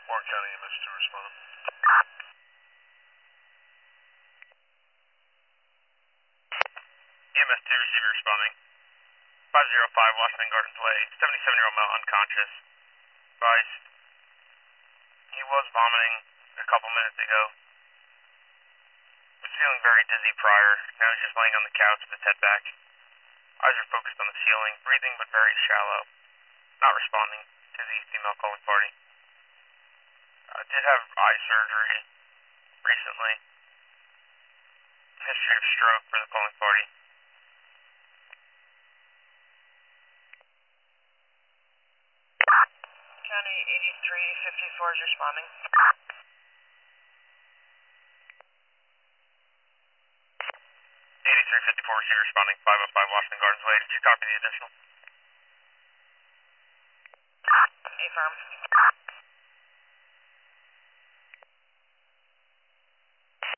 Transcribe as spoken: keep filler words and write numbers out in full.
Warren County E M S two responding. E M S two receiver responding. five zero five Washington Gardens Way, seventy-seven-year-old male unconscious. Advised. He was vomiting a couple minutes ago. Was feeling very dizzy prior. Now he's just laying on the couch with his head back. Eyes are focused on the ceiling, breathing but very shallow. Not responding to the female calling party. Uh, did have eye surgery recently. History of stroke for the calling party. County eighty-three fifty-four is responding. eighty-three fifty-four receiver responding, five oh five Washington Gardens Way. Did you copy the additional? Affirm.